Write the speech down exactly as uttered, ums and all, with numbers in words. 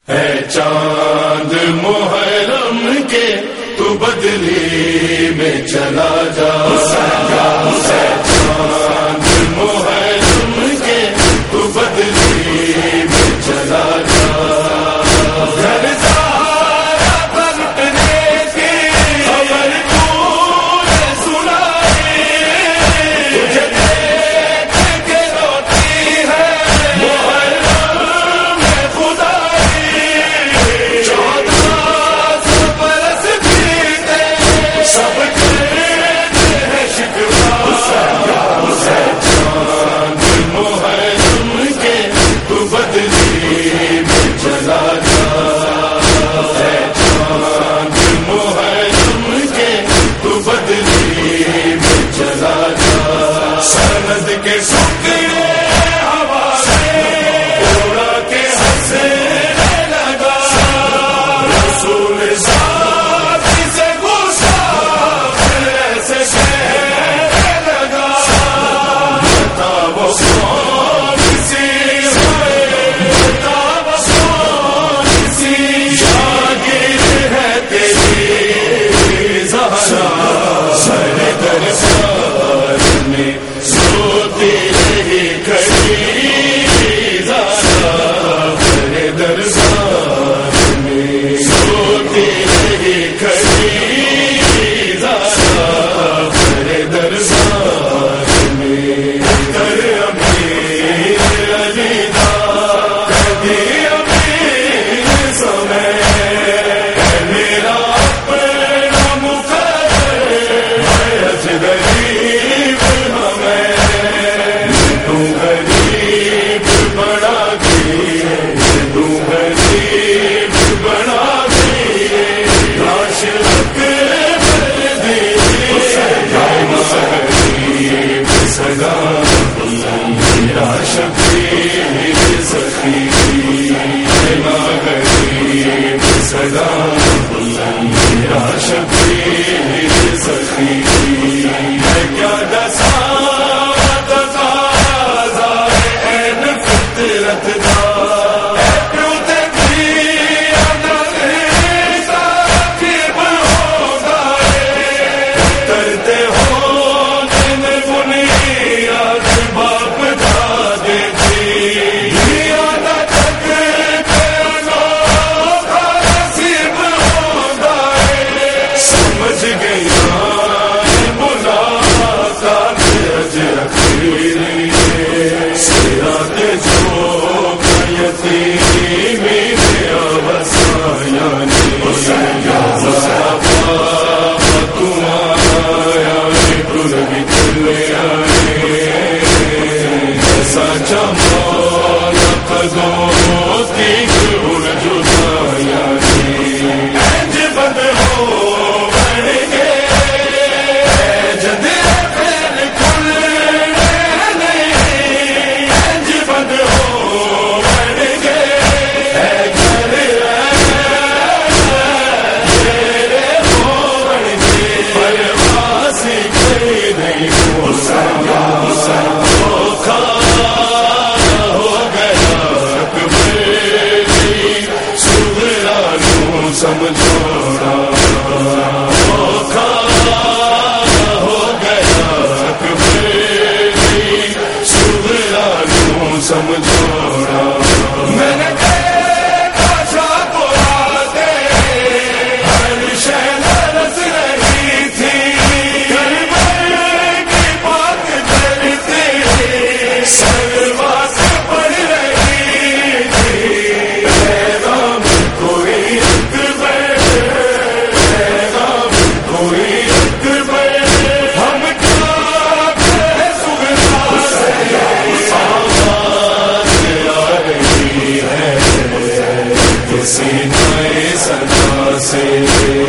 ہے چاند محرم کے تو بدلی میں چلا جا، ہے چاند محرم کے تو بدلی میں چلا جا، گھر سارا پلٹنے کی خبر تو نے سنائی، تجھے دیکھ کے روتی ہے محرم میں خدائی، چودہ سو برس بیتے سب کرتے ہیں شکوہ، ہے چاند محرم کے تو بدلی میں چلا جا، ہے چاند محرم کے تو بدلی میں چلا جا، سند کے سکے ہوا سے اڑا کے ہنسنے لگا، رسول ذاتی سے گستاخ ایسے کہنے لگا، بتا وہ کون سی ہے، بتا وہ کون سی جاگیر ہے تیری زہرا، سر دربار میں سوتی رہی کھڑی زہرا، سر دربار میں سوتی رہی کھڑی زہرا، سر دربار میں کر امیر علی دا کبھی امیر سمے، اے میرا اپنا مقرر ہے غریب ہمیں، تو غریب بڑا گئی، تو غریب بڑا گئی، لاش رکھ بر دی غریب سگا، میرا شبیر سخی، میرا غریب سگا، میرا شبیر سخی، میں کیا دسا تقاضا این فطرت دا، اے پیو تے دھیا نظر ثاقب ہوگا، کرتے ہو دن بنیاد باپ دادے دی، دھیا نہ تکتے انوکھا نصیب ہوگا، سمجھ گیا ملاقات اجرک سیرات جو یتیمی میں وسایانی، مصطفیٰ تمہارا گل بھی چلے آئے، سچا مولا قدوں کی گل جدایانی، انج بند ہو بڑھ گئے جد پھر کھلنے نہیں، انج بند ہو بڑھ گئے گھر میرے ہو بڑھ گئے، پرواسی کوئی نہیں ہو سکا، دھوکھا ہو گیا اکبر کی صغرا نوں سمجھوڑا، دھوکھا ہو گیا اکبر کی صغرا نوں سمجھوڑا، میں نے دیکھا شاپ آتے ہر شے لرز رہی تھی، کربل کی بات کرتے سروا سے پڑھ رہی تھی، پیغام کوئی اکبر، پیغام کوئی اکبر، ہم کیا کریں سغرا سے آواز آ رہی ہے کسی نئے صدا سے،